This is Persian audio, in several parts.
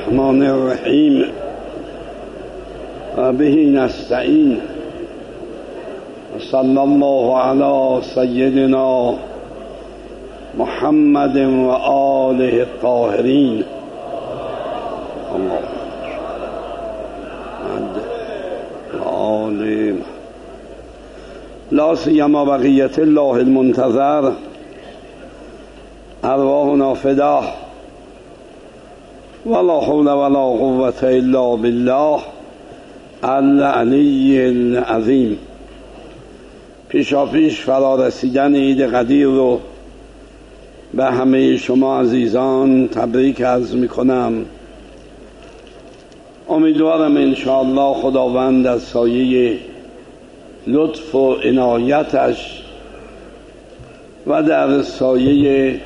الرحمن الرحیم و به نستعین و صلی الله علی سیدنا محمد و آله الطاهرین. اللهم لا سیما بقیت الله المنتظر ارواحنا فداه ولا حول ولا قوة الا بالله العلی العظیم. پیشاپیش فرا رسیدن عید قدیر رو به همه شما عزیزان تبریک عرض میکنم. امیدوارم انشاءالله خداوند از سایه لطف و عنایتش و در سایه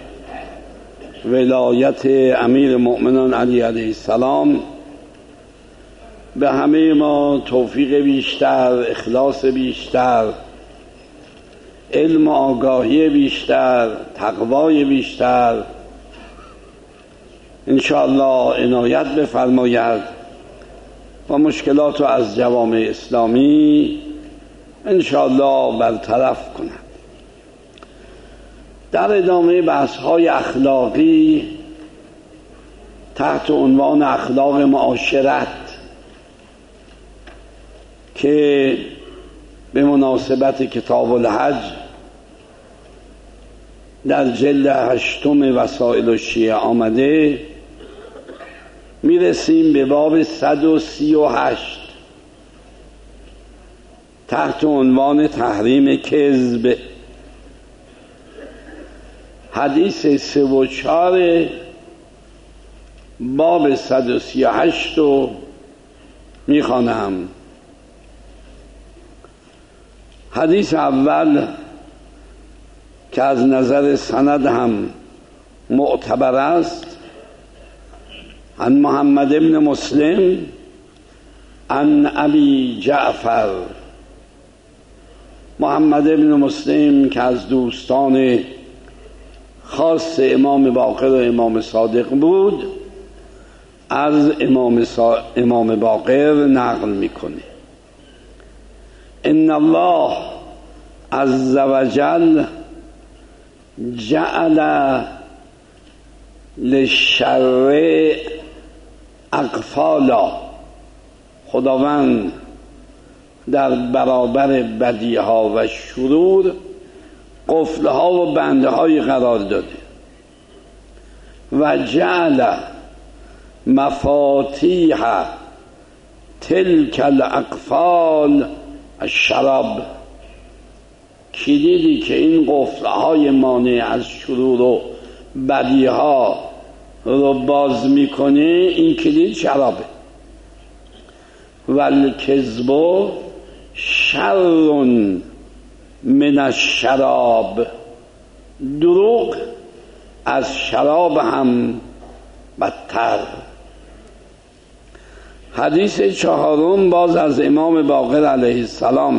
ولایت امیر مؤمنان علی علیه السلام به همه ما توفیق بیشتر، اخلاص بیشتر، علم و آگاهی بیشتر، تقوای بیشتر انشاءالله عنایت بفرماید و مشکلات رو از جوامع اسلامی انشاءالله برطرف کند. در ادامه بحث‌های اخلاقی تحت عنوان اخلاق معاشرت که به مناسبت کتاب الحج در جلد 8 وسائل الشیعه آمده، میرسیم به باب 138 تحت عنوان تحریم کذب. حدیث 3 و 4 باب 138 رو میخوانم. حدیث اول که از نظر سند هم معتبر است، عن محمد بن مسلم عن ابی جعفر. محمد بن مسلم که از دوستان خاص امام باقر و امام صادق بود، از امام باقر نقل میکنه: ان الله عز وجل جعل للشر اقفالا. خداوند در برابر بدیها و شرور قفلها و بندهای قرار داده. و جعل مفاتیح تلک الاقفال الشراب. کلیدی که این قفلهای مانع از شرور و بدیها رو باز میکنه، این کلید شرابه. والکذب شر من الشراب. دروغ از شراب هم بدتر. حدیث 4 باز از امام باقر علیه السلام: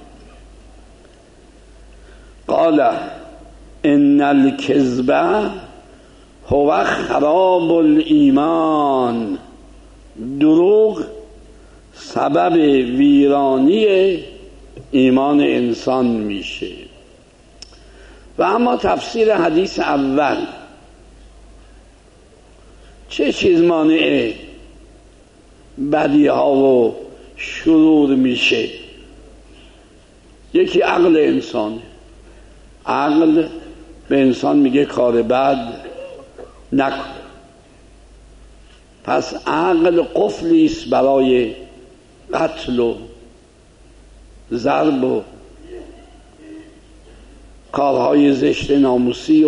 قال ان الکذب هو خراب الایمان. دروغ سبب ویرانی ایمان انسان میشه. و اما تفسیر حدیث اول، چه چیز مانع بدیها و شرور میشه؟ یکی عقل انسان. عقل به انسان میگه کار بد نکن. پس عقل قفلی است برای قتل و ضرب و کارهای زشت ناموسی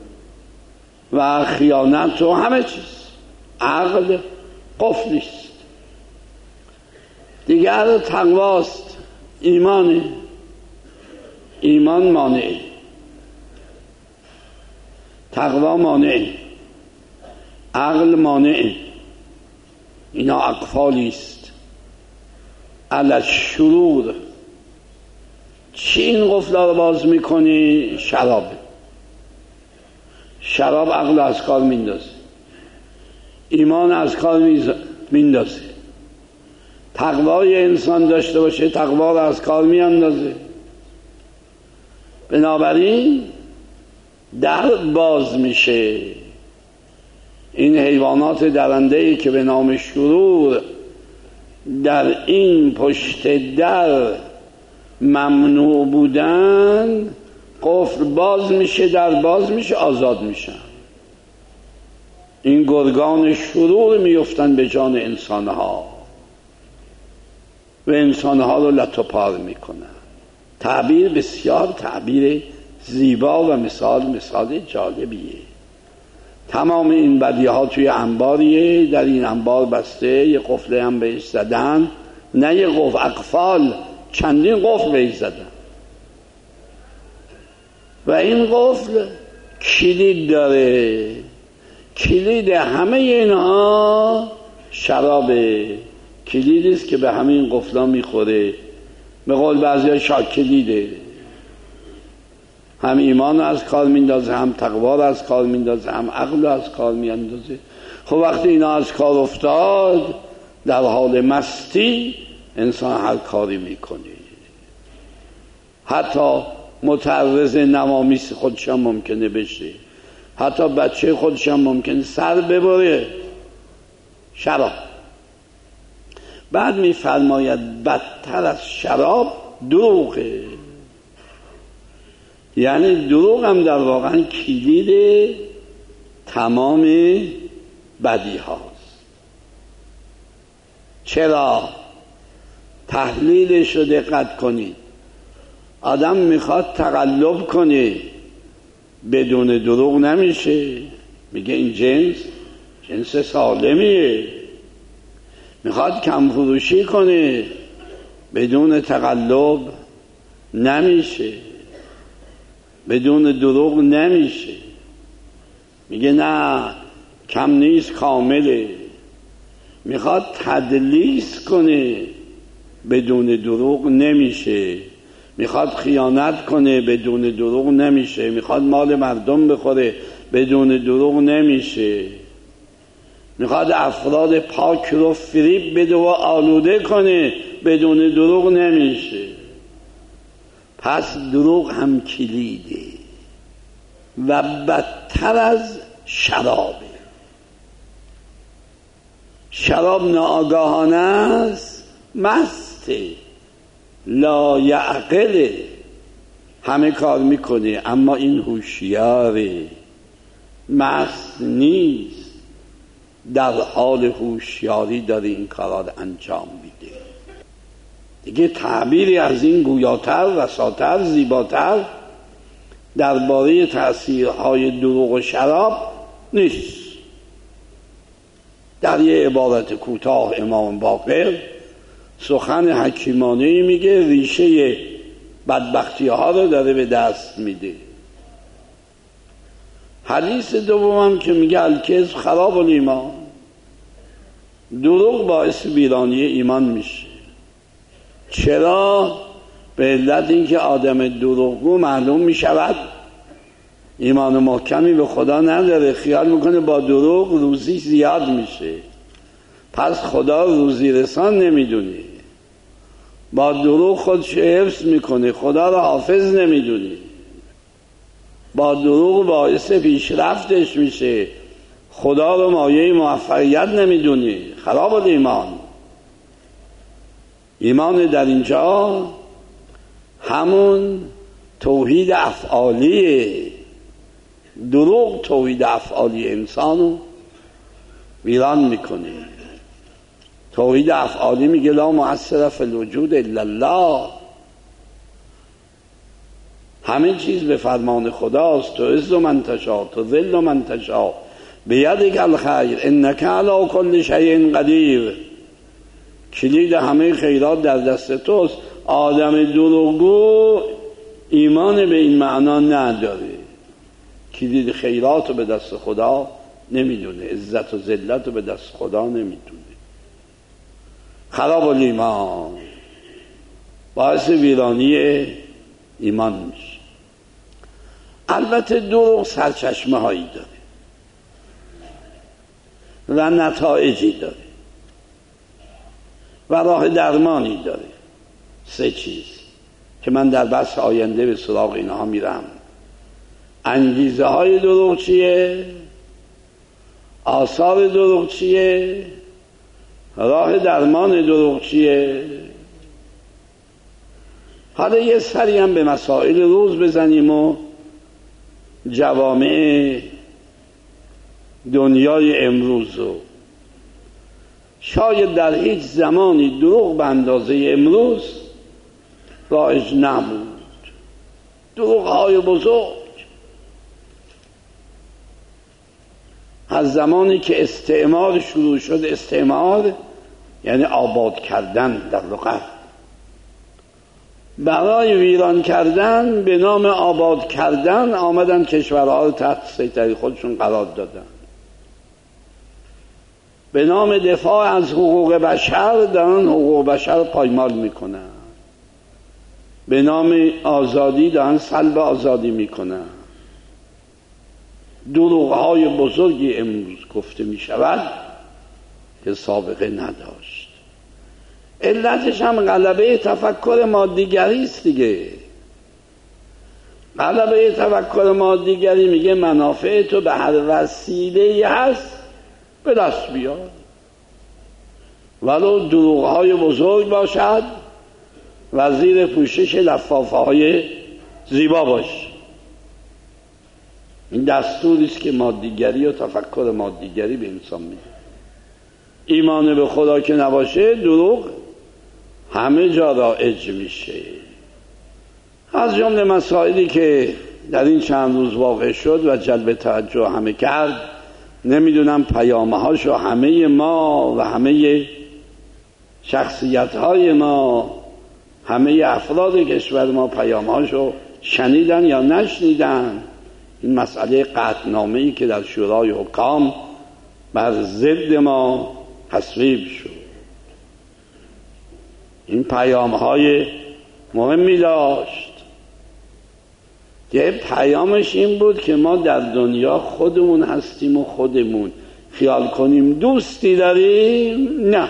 و خیانت و همه چیز. عقل قفلی است. دیگر تقواست، ایمانه. ایمان مانعه، تقوا مانعه، عقل مانعه. اینا اقفالی است علی الشرور. چی این قفلا رو باز میکنی؟ شراب. شراب عقل از کار میندازه. ایمان از کار میندازه. تقوای انسان داشته باشه تقوا رو از کار میاندازه. بنابراین در باز میشه. این حیوانات درنده‌ای که به نام شرور در این پشت در ممنوع بودن، قفل باز میشه، در باز میشه، آزاد میشن. این گرگان شرور میفتن به جان انسانها و انسانها رو لت و پار میکنن. تعبیر بسیار تعبیر زیبا و مثال جالبیه. تمام این بدیها توی انباریه، در این انبار بسته، یه قفل هم بهش زدن، نه یه قفل، اقفال، چندین قفل بهش زدن و این قفل کلید داره. کلید همه اینها شرابه. کلیدی است که به همین قفلا میخوره. به قول بعضیا شاک کلیده. هم ایمان از کار میندازه، هم تقوا از کار میندازه، هم عقل از کار میاندازه. خب وقتی اینا از کار افتاد، در حال مستی انسان هر کاری میکنه. حتی متعرض نوامیس خودش هم ممکنه بشه. حتی بچه خودش هم ممکنه سر ببره. شراب. بعد میفرماید بدتر از شراب دروغه. یعنی دروغ هم در واقع کلید تمام بدی هاست. چرا؟ تحلیلش رو دقت کنید. آدم میخواد تقلب کنه، بدون دروغ نمیشه. میگه این جنس سالمیه. میخواد کم فروشی کنه، بدون تقلب نمیشه، بدون دروغ نمیشه. میگه نه کم نیست، کامله. میخواد تدلیس کنه، بدون دروغ نمیشه. میخواد خیانت کنه، بدون دروغ نمیشه. میخواد مال مردم بخوره، بدون دروغ نمیشه. میخواد افراد پاک رو فریب بده و آلوده کنه، بدون دروغ نمیشه. پس دروغ هم کلیده و بدتر از شرابه. شراب ناآگاهانه است، مسته، لا یعقله، همه کار میکنه، اما این هوشیاره، مست نیست، در حال هوشیاری داره این کارا رو انجام میده. دیگه تعبیری از این گویاتر، رساتر، زیباتر درباره تأثیرهای دروغ و شراب نیست. در یه عبارت کوتاه امام باقر سخن حکیمانه‌ای میگه، ریشه بدبختی ها رو داره به دست میده. حدیث دومم که میگه الکذب خراب الایمان، دروغ باعث ویرانی ایمان میشه. چرا؟ به علت اینکه آدم دروغگو معلوم میشود ایمان محکمی به خدا نداره، خیال میکنه با دروغ روزی زیاد میشه، پس خدا روزی رسان نمیدونه. با دروغ خودش حفظ میکنه، خدا را حافظ نمیدونه. با دروغ باعث پیشرفتش میشه، خدا رو مایه موفقیت نمیدونه. خراب الایمان. ایمان در اینجا همون توحید افعالیه. دروغ توحید افعالی انسانو ویران میکنه. توحید افعالی میگه لا مؤثر فی الوجود الا الله، همه چیز به فرمان خداست. تو عز من تشاء، تو ذل من تشاء، بیدک الخیر انک علی کل شیء قدیر. کلید همه خیرات در دست توست. آدم دروغگو ایمان به این معنا نداره. کلید خیرات رو به دست خدا نمیدونه، عزت و ذلت رو به دست خدا نمیدونه. خراب الایمان، باعث ویرانی ایمان میشه. البته دروغ سرچشمه هایی داره و نتایجی داره و راه درمانی داره. 3 چیز که من در بحث آینده به سراغ اینها میرم. انگیزه های دروغ چیه؟ آثار دروغ چیه؟ راه درمان دروغ چیه؟ حالا یه سری هم به مسائل روز بزنیم و جوامع دنیای امروز رو. شاید در هیچ زمانی دروغ به اندازه امروز رایج نبود. دروغ های بزرگ از زمانی که استعمار شروع شد، استعمار یعنی آباد کردن در لغت، برای ویران کردن به نام آباد کردن آمدن کشورها رو تحت سیطره خودشون قرار دادن. به نام دفاع از حقوق بشر دارن حقوق بشر پایمال میکنن. به نام آزادی دارن سلب آزادی میکنن. دروغ‌های بزرگی امروز گفته میشود که سابقه نداشت. علتش هم غلبه تفکر مادیگری است دیگه. غلبه تفکر مادیگری میگه منافع تو به هر وسیله‌ای هست به دست بیار، ولو دروغ‌های بزرگ باشد و زیر پوشش لفافه‌های زیبا باش. این دستوری است که مادیگری و تفکر مادیگری به انسان میده. ایمان به خدا که نباشه دروغ همه جا رایج میشه. از جمله مسائلی که در این چند روز واقع شد و جلب توجه همه کرد، نمیدونم پیامهاشو همه ما و همه شخصیت‌های ما، همه افراد کشور ما پیامهاشو شنیدن یا نشنیدن. این مسئله قطعنامه‌ای که در شورای حکام بر ضد ما تصویب شد، این پیام‌های مهمی داشت که پیامش این بود که ما در دنیا خودمون هستیم و خودمون خیال کنیم دوستی داریم. نه،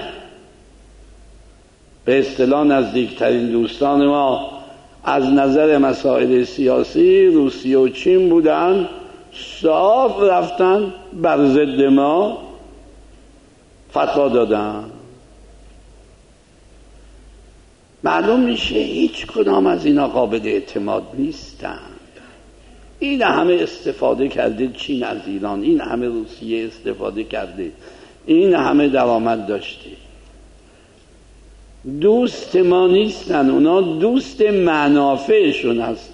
به اصطلاح نزدیکترین دوستان ما از نظر مسائل سیاسی روسیه و چین بودن، صاف رفتن بر ضد ما فتوا دادن. معلوم میشه هیچ کدام از اینا قابل اعتماد نیستن. این همه استفاده کرده چین از ایران، این همه روسیه استفاده کرده، این همه درآمد داشته. دوست ما نیستن، اونا دوست منافعشون هستن.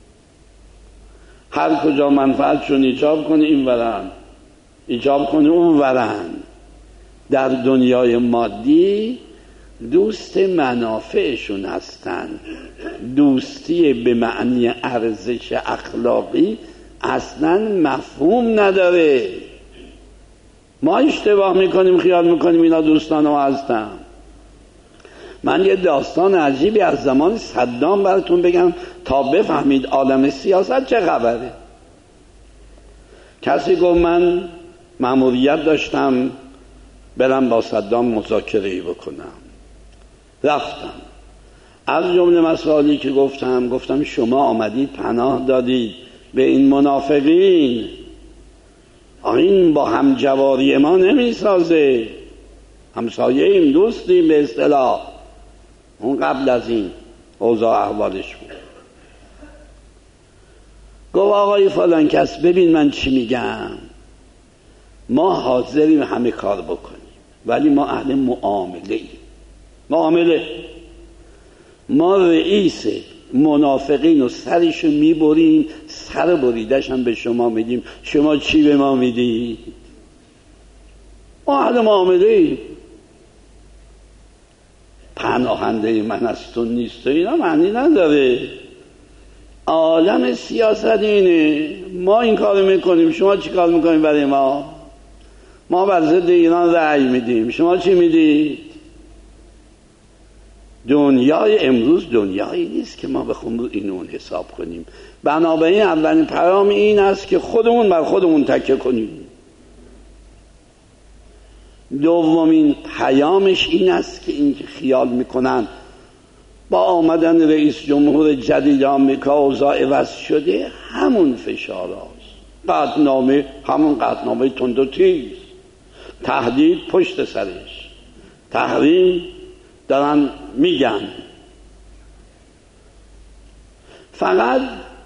هر کجا منفعتشون ایجاب کنه این ورن، ایجاب کنه اون ورن. در دنیای مادی دوست منافعشون هستن. دوستی به معنی ارزش اخلاقی اصلا مفهوم نداره. ما اشتباه میکنیم، خیال میکنیم اینا دوستان ما هستن. من یه داستان عجیبی از زمان صدام براتون بگم تا بفهمید عالم سیاست چه خبره. کسی گفت من مأموریت داشتم برم با صدام مذاکره‌ای بکنم. رفتم. از جمله مسائلی که گفتم شما آمدید پناه دادید به این منافقین، این با همجواری ما نمیسازه. همسایه ایم، دوستیم به اصطلاح. اون قبل از این اوضاع احوالش بود. گفت آقای فلان کس ببین من چی میگم، ما حاضریم همه کار بکنیم ولی ما اهل معامله. ما رئیس منافقین و سرشو میبریم، سر بریدش هم به شما میدیم، شما چی به ما میدید؟ ما اهل معامله. پناهنده من از تو نیست و اینا معنی نداره. عالم سیاست اینه. ما این کارو میکنیم، شما چی کار میکنیم برای ما؟ ما بر ضد ایران رأی میدیم، شما چی میدید؟ دنیای امروز دنیایی نیست که ما بخوام اینو حساب کنیم. بنابراین اولین پیام این است که خودمون بر خودمون تکیه کنیم. دومین پیامش این است که این که خیال میکنن با آمدن رئیس جمهور جدید آمریکا اوضاع عوض شده، همون فشار هاست. قطعنامه همون قطعنامه تند و تیز، تهدید پشت سرش، تحریم دارن میگن. فقط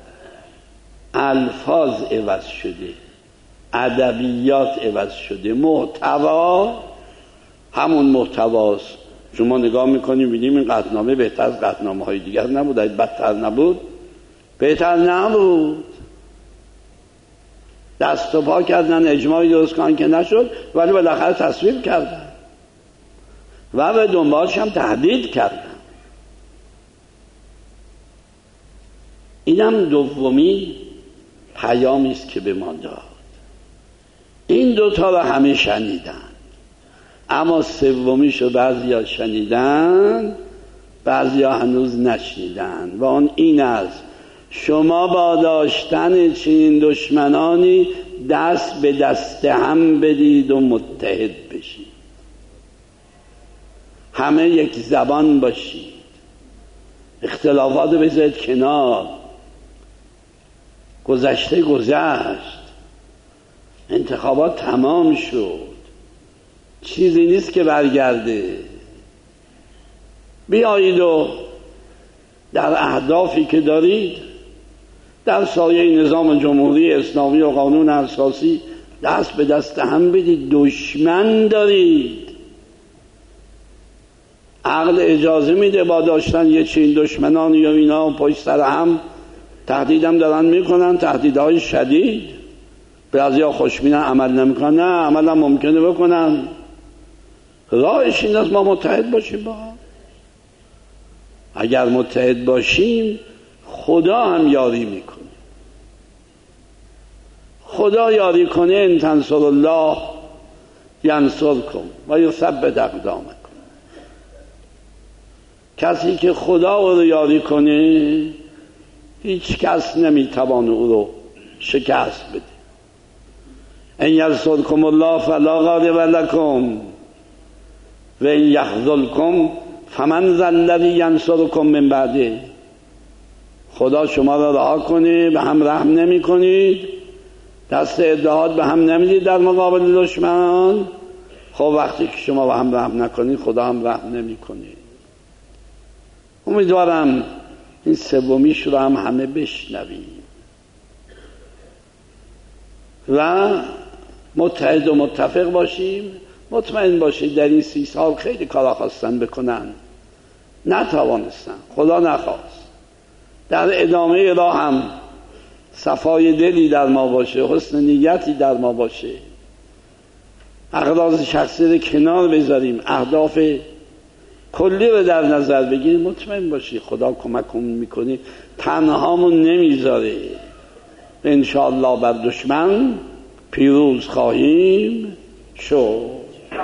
الفاظ عوض شده، ادبیات عوض شده، محتوا همون محتواست. شما نگاه میکنیم ببینیم این قطعنامه بهتر از قطعنامه های دیگر نبود، بدتر نبود، بهتر نبود. دست و پا کردن، اجماعی درست کردن که نشد، ولی بالاخره تصویب کردن و به دنبالش هم تهدید کردن. اینم دومی پیامی است که به ما داد. این دوتا رو همه شنیدن، اما سومیشو بعضیا شنیدن، بعضیا هنوز نشنیدن و اون این است: شما با داشتن چنین دشمنانی دست به دست هم بدید و متحد بشید، همه یک زبان باشید، اختلافات رو بذارید کنار. گذشته گذشت، انتخابات تمام شد، چیزی نیست که برگرده. بیایید و در اهدافی که دارید در سایه نظام جمهوری اسلامی و قانون اساسی دست به دست هم بدید. دشمن دارید، عقل اجازه میده با داشتن یه چین دشمنان یا اینا پشت سر هم تهدیدم دارن میکنن، تهدیدهای شدید. بعضیا خوشبینن عمل نمیکنن، نه عمل هم ممکنه بکنن. راهش این است ما متحد باشیم با هم. اگر متحد باشیم خدا هم یاری میکنه. خدا یاری کنه ان تنصر الله ینصرکم و یثبت اقدامکم. کسی که خدا او رو یاری کنه هیچ کس نمیتوانه او رو شکست بده. ان ینصرکم الله فلا غالب لکم و ان یخذلکم فمن ذا الذی ینصرکم من بعده. خدا شما را رها کنه، به هم رحم نمی کنید، دست اتحاد به هم نمیدید در مقابل دشمن. خب وقتی که شما به هم رحم نکنید خدا هم رحم نمی کنه. امیدوارم این سومیش رو هم همه بشنویم و متحد و متفق باشیم. مطمئن باشید در این 30 سال خیلی کارا خواستن بکنن، نتوانستن، خدا نخواست. در ادامه راه هم صفای دلی در ما باشه، حسن نیتی در ما باشه، اغراض شخصی رو کنار بذاریم، اهداف کلی رو در نظر بگیریم. مطمئن باشی خدا کمکمون میکنه، تنهامون نمیذاره. انشاءالله بر دشمن پیروز خواهیم شد.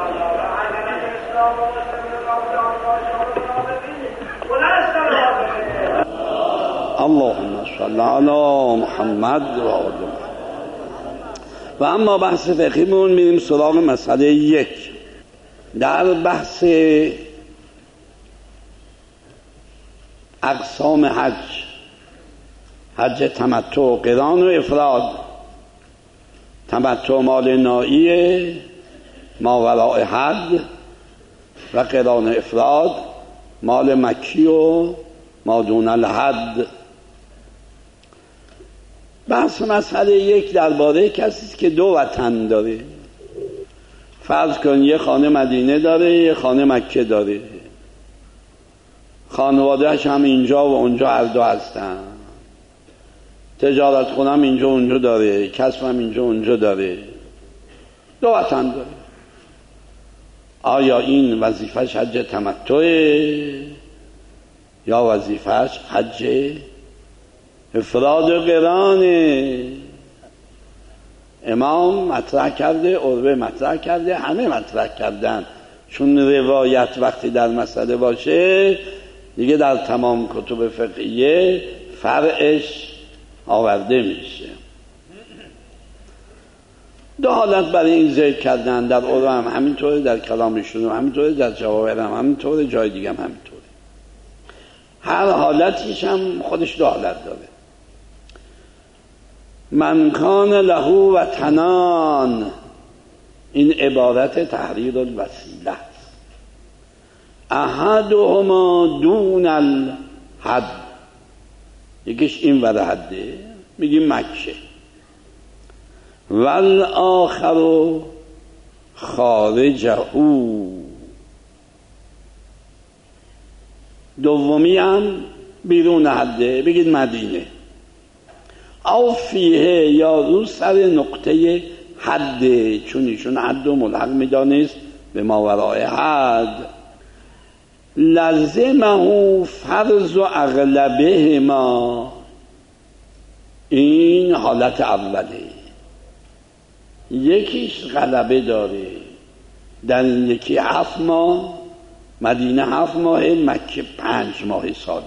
اللهم صل علی محمد و آل محمد. و اما بحث فقهیمون میریم سراغ مسئله 1. در بحث اقسام حج تمتع، قران و افراد. تمتع مال نائی ماوراء حد و قران افراد مال مکی و ما دون الحد. بحث مسئله 1 درباره کسی است که 2 وطن داره. فرض کن یه خانه مدینه داره، یه خانه مکه داره، خانوادهش هم اینجا و اونجا هر دو هستن، تجارت خونم اینجا و اونجا داره، کسبم اینجا و اونجا داره، 2 وطن داره. آیا این وظیفش حج تمتعه یا وظیفش حج افراد و قرانه؟ امام مطرح کرده، عروه مطرح کرده، همه مطرح کردن. چون روایت وقتی در مسئله باشه دیگه در تمام کتب فقهیه فرعش آورده میشه. دو حالت برای این ذکر کردن، در عرف هم همینطوره، در کلامشون هم همینطوره، در جواهر هم همینطوره، جای دیگه هم همینطوره. هر حالتیش هم خودش دو حالت داره. من کان له وطنان، این عبارت تحریر الوسیله است. احدهما دون الحد، یکیش این ور حده میگیم مکه، والآخر خارجه، دومی هم بیرون حده بگید مدینه. او فیه، یا رو سر نقطه حده، چون ایشون حد و ملحق میدانست به ماورای حد. لزمه فرض و اغلبه ما، این حالت اوله. یکیش غلبه داره، در این یکی 7 ماه، مدینه 7 ماه، مکه 5 ماه ساله.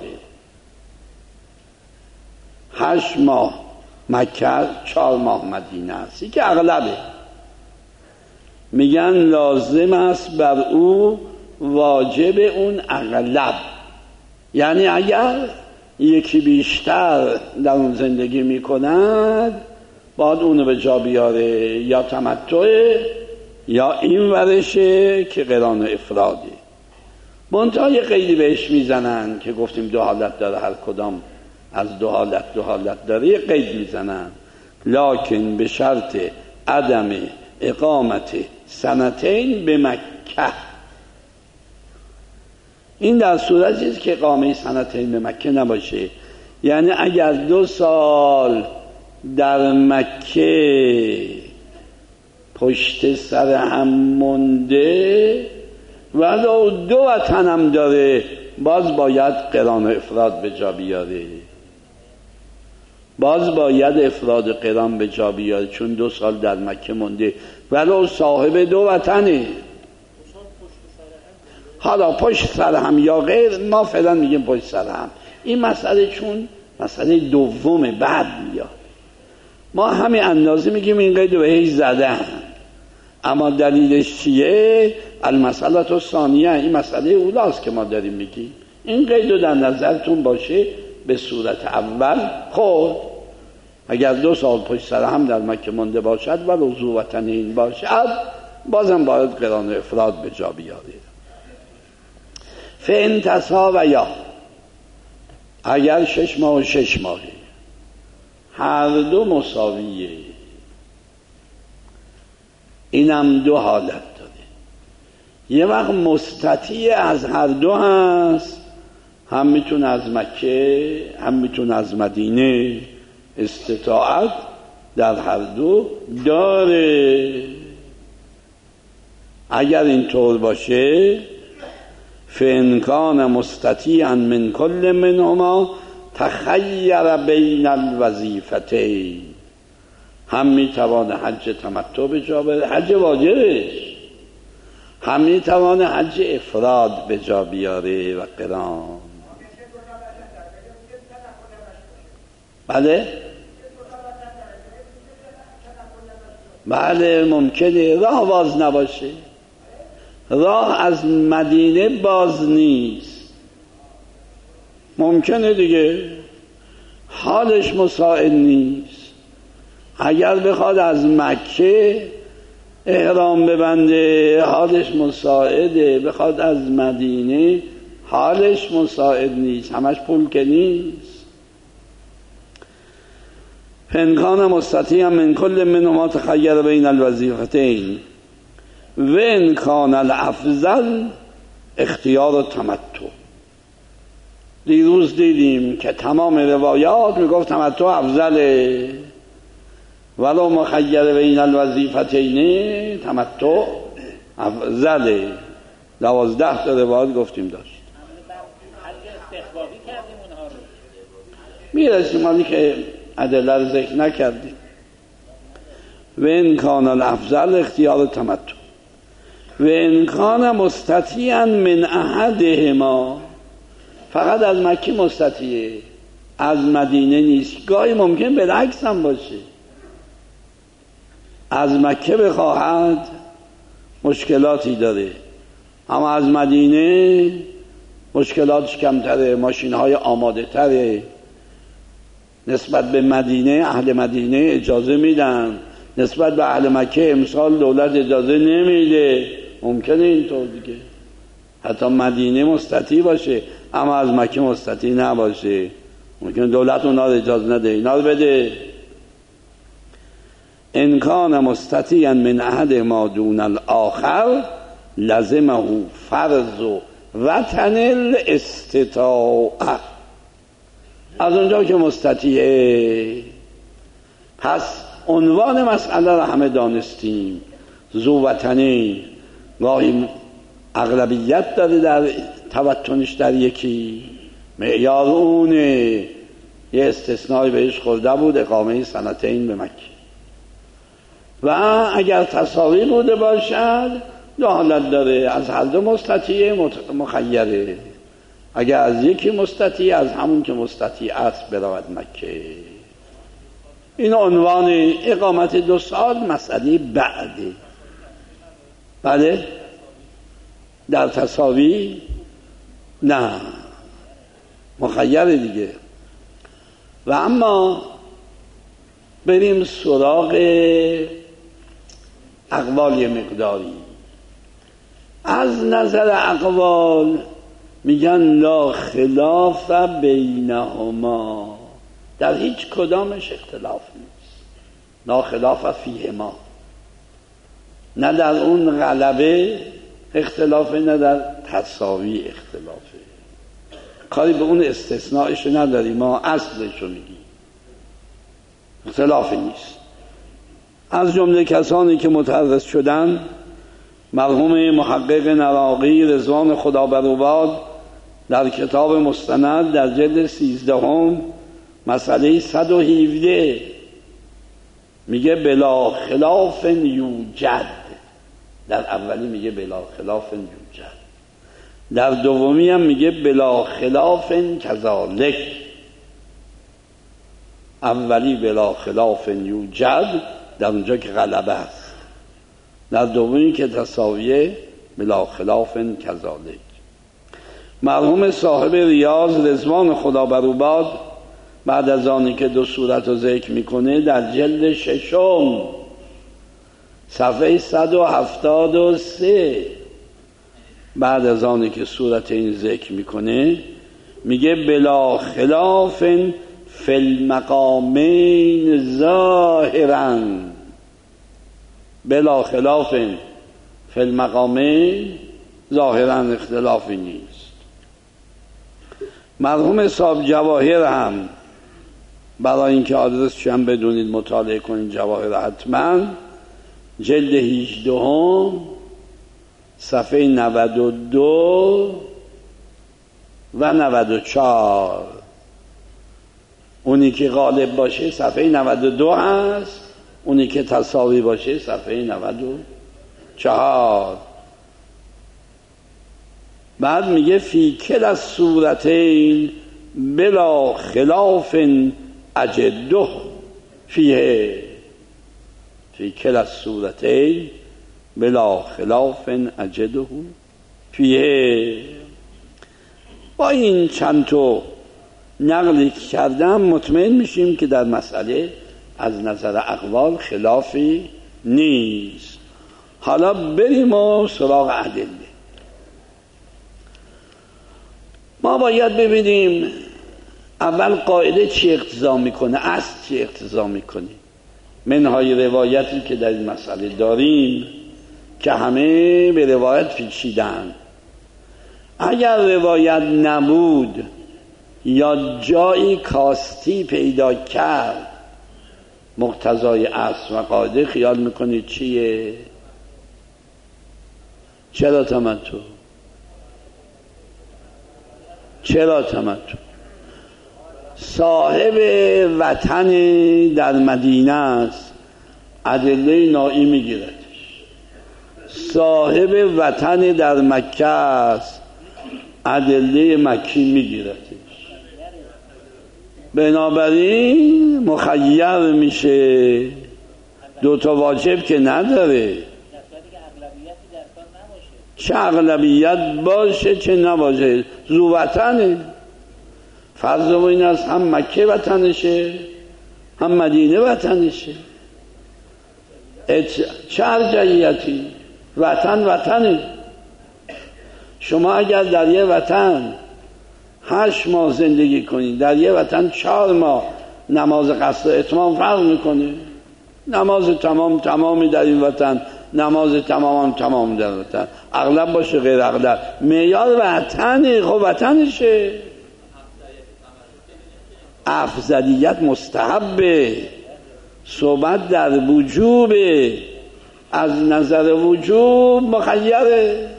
8 ماه مکه، 4 ماه مدینه است. این که اغلبه. میگن لازم است بر او واجب اون اغلب، یعنی اگر یکی بیشتر در اون زندگی میکند باید اونو به جا بیاره، یا تمتعه یا این ورشه که قران افراده. منتها یه قیدی بهش میزنن که گفتیم دو حالت داره، هر کدام از دو حالت داره، یه قید میزنن، لکن به شرط عدم اقامت سنتین به مکه. این در صورتی است که اقامه سنتین به مکه نباشه، یعنی اگر 2 سال در مکه پشت سر هم مونده ولو 2 وطن هم داره، باز باید قران و افراد به جا بیاره، باز باید افراد قران به جا بیاره، چون 2 سال در مکه مونده ولو صاحب 2 وطنه. حالا پشت سر هم یا غیر، ما فعلا میگیم پشت سر هم. این مسئله چون مسئله دومه بعد میاد، ما همین اندازه میگیم این قید رو هیچ زدن، اما دلیلش چیه؟ المسئله الثانیه، این مسئله اولاست که ما داریم میگیم. این قید رو در نظرتون باشه به صورت اول. خب اگر 2 سال پشت سر هم در مکه مونده باشد و رضو وطنین باشد، بازم باید قران افراد به جا بیاره. فان تساویا، اگر 6 ماه و 6 ماهه هر دو مساویه، اینم 2 حالت داره. یه وقت مستطیع از هر دو هست، هم میتونه از مکه هم میتونه از مدینه، استطاعت در هر دو داره. اگر اینطور باشه، فإن کان مستطیعا من کل منهما تخیر بین الوظیفتین، هم میتوانه حج تمتع به جا بره، حج واجبش، هم میتوانه حج افراد به جا بیاره و قران. بله ممکنه راه باز نباشه، راه از مدینه باز نیست، ممکنه دیگه حالش مساعد نیست. اگر بخواد از مکه احرام ببنده حالش مساعده، بخواد از مدینه حالش مساعد نیست، همش پول که نیست. فإن کان مستطیعا من کل منهما تخیر بین الوظیفتین و ان کان الافضل اختیار التمتع. دیروز دیدیم که تمام روایات میگفت تمتع افضله، ولو مخیر بین الوظیفتین تمتع افضله. 12 تا روایات گفتیم داشت. میرسیم حالی که ادله رو ذکر نکردیم. و ان کان الافضل اختیار تمتع و ان کان مستطیعا من احدهما، فقط از مکه مستطیعه، از مدینه نیست. گاهی ممکن بالعکس هم باشه، از مکه بخواهد مشکلاتی داره، اما از مدینه مشکلاتش کمتره، ماشین‌های آماده تره. نسبت به مدینه، اهل مدینه اجازه میدن، نسبت به اهل مکه امسال دولت اجازه نمیده. ممکنه اینطور دیگه، حتی مدینه مستطیع باشه اما از مکه مستطیع نباشه، ممکنه دولت اونا رو اجازه نده، اینا رو بده. ان کان مستطیعا من احد ما دون الاخر لزمه فرض وطن الاستطاعه. از اونجا که مستطیعه، پس عنوان مسئله رو همه دانستیم. ذو وطنی گاهی اغلبیت داره در توطنش در یکی، معیار اونه. یه استثنایی بهش خورده بود، اقامه سنتین به مکه. و اگر تساوی بوده باشد دو حالت داره، از هر دو مستطیع مخیره. اگر از یکی مستطیع، از همون که مستطیع است برود مکه. این عنوان اقامت 2 سال مسئله بعده. بله در تساوی نه، مخیره دیگه. و اما بریم سراغ اقوال مقداری. از نظر اقوال میگن لا خلاف بینهما، در هیچ کدامش اختلاف نیست. لا خلاف فیهما، نه در اون غلبه اختلافه نه در تساوی اختلافه. کاری به اون استثناءش نداریم، ما اصلشو میگیم. اختلافی نیست. از جمله کسانی که متعرض شدن مرحوم محقق نراقی رضوان خدا بر او باد در کتاب مستند در جلد 13 مسئله 117 میگه بلا خلاف یوجد. در اولی میگه بلا خلاف یوجد، در دومی هم میگه بلا خلاف کذالک. اولی بلا خلاف یوجد در اونجا که غلبه است، در دومی که تساویه بلا خلاف کذالک. مرحوم صاحب ریاض رضوان خدا بر او باد بعد از آنی که 2 صورت رو ذکر میکنه در جلد 6 صفحه 173 بعد از آنی که صورت این ذکر میکنه میگه بلا خلاف فی المقامین ظاهرا. بلا خلاف فی المقامین ظاهرا اختلافی نیست. مرحوم صاحب جواهر هم، برای اینکه آدرسش هم بدونید مطالعه کنید جواهر حتما، جلد 18 صفحه 92 و 94. اونی که غالب باشه صفحه 92 هست، اونی که تساوی باشه صفحه 94. بعد میگه فی کل از صورتین بلا خلاف اجده فیه. فی کل از صورتین بلا خلاف اجده فیه. با این چند تا نقلی کردم مطمئن میشیم که در مسئله از نظر اقوال خلافی نیست. حالا بریم و سراغ ادله. ما باید ببینیم اول قاعده چی اقتضا میکنه، اصل چی اقتضا میکنه. منهای روایتی که در این مسئله داریم که همه به روایت پیچیدن. اگر روایت نبود یا جایی کاستی پیدا کرد مقتضای اصل و قاعده، خیال میکنید چیه؟ چرا تمتع؟ چرا تمتع؟ صاحب وطن در مدینه است، ادله نائی میگیردش. صاحب وطن در مکه است، ادله مکی میگیردش. بنابراین مخیر میشه دوتا واجب که نداره. چه اغلبیت باشه چه نباشه ذو وطنه. فرض ما این است هم مکه وطنشه هم مدینه وطنشه. چه ارجحیتی؟ وطنه. شما اگر در یه وطن 8 ماه زندگی کنید، در یه وطن 4 ماه نماز قصر اتمام فرق میکنه. نماز تمامی در این وطن، نماز تمام در وطن، اغلب باشه غیر اغلب، معیار وطنه. خب وطنشه. افضلیت مستحبه، صحبت در وجوبه، از نظر وجوب مخیره.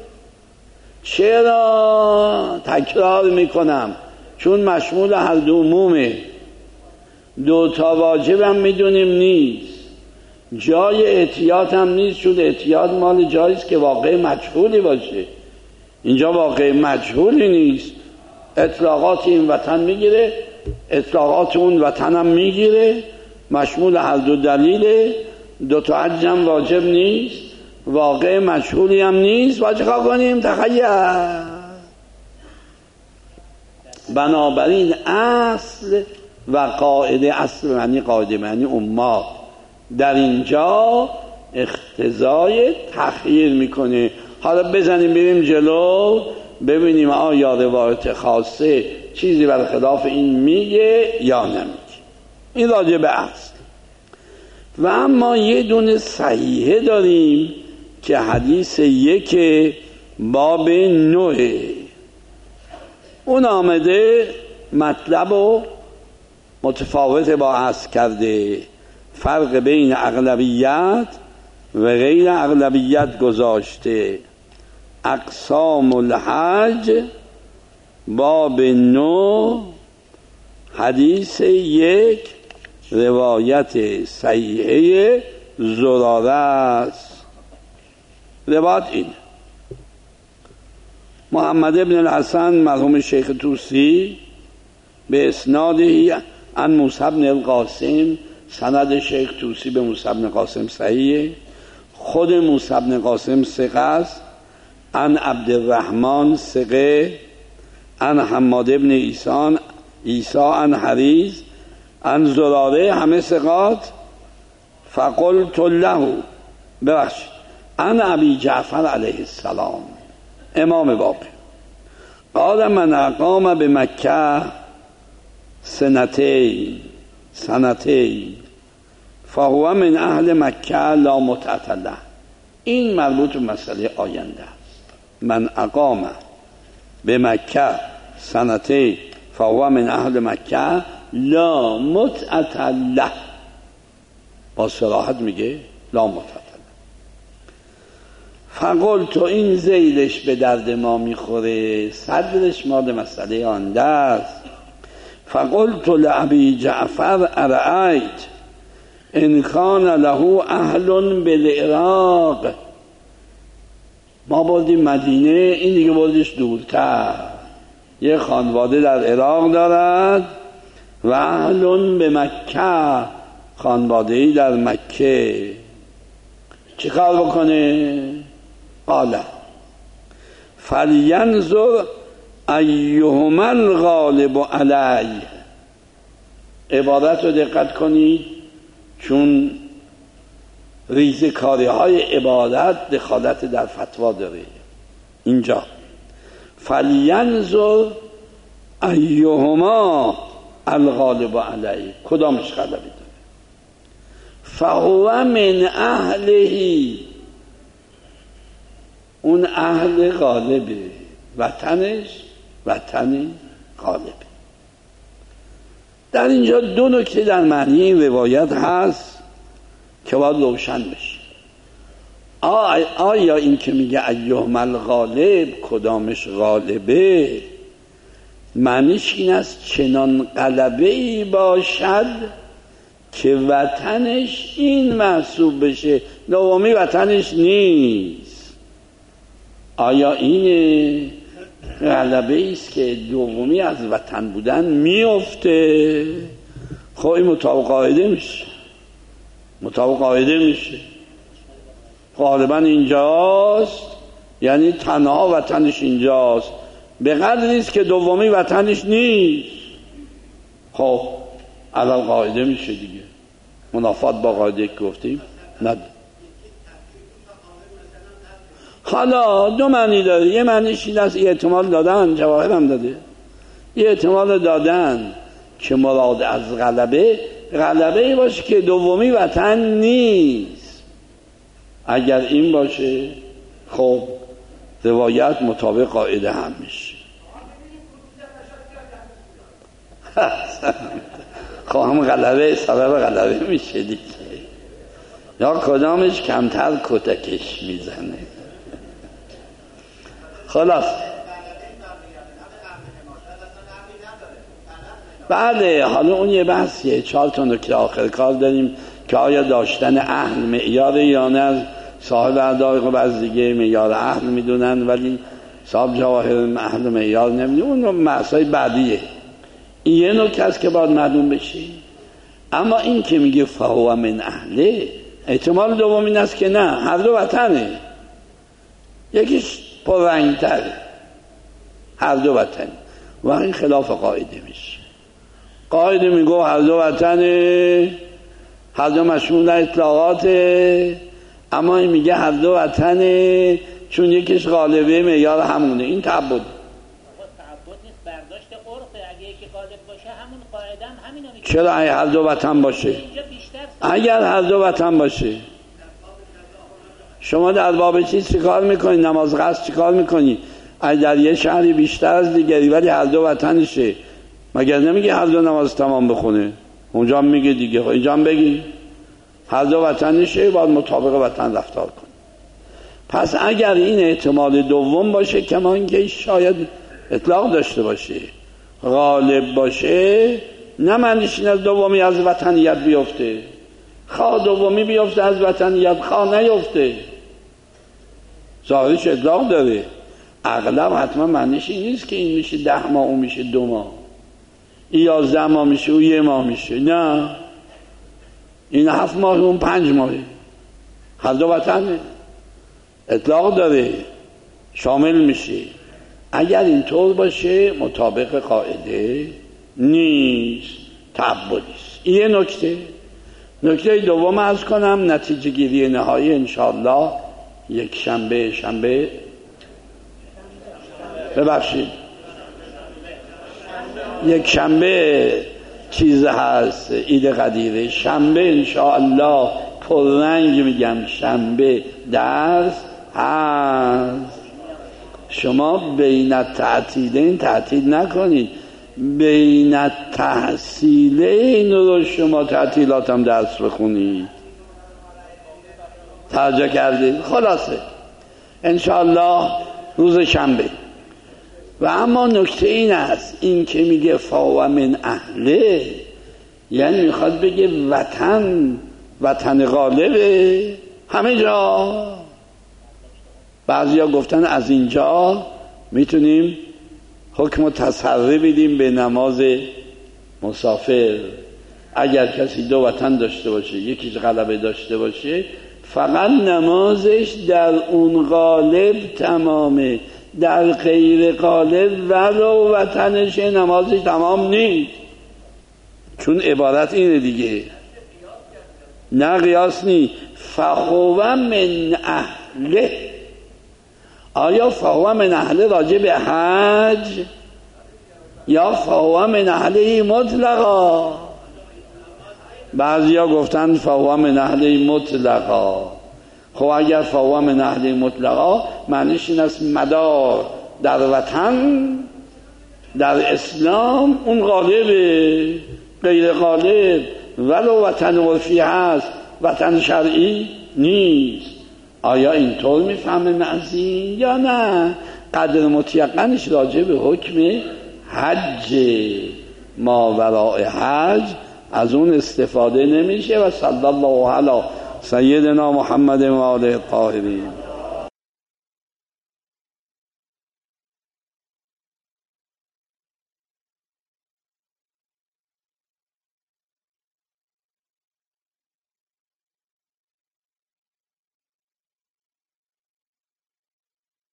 چرا تکرار میکنم؟ چون مشمول هر دو عمومه. 2 تا واجب هم میدونیم نیست، جای احتیاط هم نیست، چون احتیاط مال جاییست که واقع مجهولی باشه. اینجا واقع مجهولی نیست. اطلاقات این وطن میگیره، اطلاقات اون وطن هم میگیره، مشمول هر دو دلیله. 2 تا حج هم واجب نیست، واقع مجهولی هم نیست. و چیکار کنیم؟ تخیل. بنابراین اصل و قاعده، اصل معنی قاعده معنی امه، در اینجا اقتضای تخییر میکنه. حالا بزنیم بریم جلو ببینیم آیا روایت خاصه چیزی برخلاف این میگه یا نمیگه. این راجع به اصل. و اما یه دونه صحیحه داریم که حدیث 1 باب 9 اون آمده مطلب و متفاوت با اصل کرده، فرق بین اغلبیت و غیر اغلبیت گذاشته. اقسام الحج باب 9 حدیث 1 روایت صحیحه زراره است. روایت این: محمد بن الحسن مرحوم شیخ طوسی به اسنادی عن موسی بن القاسم، سند شیخ طوسی به موسی بن قاسم صحیحه. خود موسی بن قاسم ثقه است. عن عبدالرحمن ثقه. عن حماد بن عیسی عن حریز عن زراره، همه ثقات. فقلت له، ببخشید، عن ابی جعفر علیه السلام امام باقر، قال من اقام به مکه سنتین فهو من اهل مکه لا متعة له. این مربوط به مسئله آینده است. من اقام به مکه سنتین فهو من اهل مکه لا متعة له. با صراحت میگه لا متعة له. فقلت این زیلش به درد ما میخوره، صدرش مال مسئله آنده است. فقلت لابی جعفر ارأیت ان کان له اهل بالعراق. ما بردیم مدینه، این دیگه بردش دورتر. یه خانواده در عراق دارد و اهل به مکه، خانواده‌ای در مکه. چه کار بکنه؟ قال فلینظر ایهما الغالب علیه. عبارت رو دقت کنید، چون ریزکاری های عبادت دخالت در فتوا داره. اینجا فلینظر ایهما الغالب علیه، کدامش غلبی داره؟ فهو من اهلهی، اون اهل غالبه، وطنش وطن غالبه. در اینجا 2 نکته در معنی این روایت هست که باید روشن بشه. آیا این که میگه ایهما الغالب، کدامش غالبه، معنیش این است چنان غلبه‌ای باشد که وطنش این محسوب بشه، دومی وطنش نیست؟ آیا این غلبه است که دومی از وطن بودن میفته؟ خب این مطابق قاعده میشه. مطابق قاعده میشه. غالبا اینجاست، یعنی تنها وطنش اینجاست، به قدری است که دومی وطنش نیست. خب الان قاعده میشه دیگه، منافات با قاعده که گفتیم نداره. حالا دو معنی داره، یه معنیش این است، یه احتمال دادن، جواهر هم داده، یه احتمال دادن که مراد از غلبه باشه که دومی وطن نیست. اگر این باشه خب روایت مطابق قاعده هم میشه. خب هم غلبه سبب غلبه میشه دیگه، یا کدامش کمتر کتکش میزنه. خلاص بله، حالا اون یه بحثیه. 4 تا نکته آخر کار داریم که آیا داشتن اهل معیار یا نه. صاحب ادایق و بعض دیگه معیار اهل میدونن ولی صاحب جواهر اهل معیار نمیدونن. اون مسائل بعدیه. این یه نکته است که باید معلوم بشه. اما این که میگه فهو من اهله، احتمال دوم این است که نه، هر دو وطنه، یکیش پررنگ‌تره، هر دو وطنه و این خلاف قاعده میشه. قاعده میگه هر دو وطنه، هر دو مشمول اطلاقاته، اما این میگه هر دو وطنه چون یکیش غالبه معیار همونه. این تعبد تعبد نیست، برداشت عرفه. اگه یکی غالب باشه همون قاعده هم همینو میگه. چرا هر دو وطن باشه؟ اگر هر دو وطن باشه، شما در باب چیز چیکار میکنی؟ نماز قصد چیکار میکنی؟ اگر در یه شهری بیشتر از دیگری ولی هر دو وطنشه، مگر نمیگه هر دو نماز تمام بخونه؟ اونجا هم میگه دیگه، اینجا هم بگی هر دو وطنشه، باید مطابق وطن رفتار کن. پس اگر این احتمال دوم باشه، کما اینکه شاید اطلاق داشته باشه، غالب باشه، نه معنیش این از دومی از وطنیت بیفته. خواه دومی بیفته از وطنیت، خواه نیفته، ظاهرش اطلاق داره. اغلب حتما معنیش این نیست که این میشه 10 ماه اون میشه 2 ماه، این 11 ماه میشه اون 1 ماه میشه. نه، این 7 ماه اون 5 ماهه، هر دو وطنه، اطلاق داره، شامل میشه. اگر اینطور باشه مطابق قاعده نیست، تعبدیست. این یه نکته. نکته دوم عرض کنم، نتیجه گیری نهایی انشاءالله یک شنبه ببخشید یک شنبه چیز هست، عید قدیره، شنبه انشاءالله پررنگ میگم، شنبه درس هست. شما بین التعطیلین تعطیل نکنید، بین التحصیلین رو شما تعطیلات هم درس بخونید. توجه کردید؟ خلاصه انشاءالله روز شنبه. و اما نکته این است، این که میگه فاو من اهله، یعنی میخواد بگه وطن غالبه همه جا. بعضیا گفتن از اینجا میتونیم حکم تصرف بدیم به نماز مسافر. اگر کسی 2 وطن داشته باشه، یکیش غلبه داشته باشه، فقط نمازش در اون غالب تمامه، در غیر غالب ولو وطنش نمازش تمام نیست. چون عبارت اینه دیگه، نه قیاس نی. فهو من اهله، آیا فهو من اهله راجع به حج یا فهو من اهله مطلقا؟ بعضیا گفتن فهو من اهله مطلقا. خب اگر فهو من اهله مطلقا معنیش این است مدار در وطن، در اسلام اون غالبه، غیر غالب ولو وطن عرفی هست، وطن شرعی نیست. آیا اینطور میفهمه معزی یا نه؟ قدر متیقنش راجع به حکم حج، ما وراء حج از اون استفاده نمیشه. و صلی الله علی سیدنا محمد و آله الطاهرین.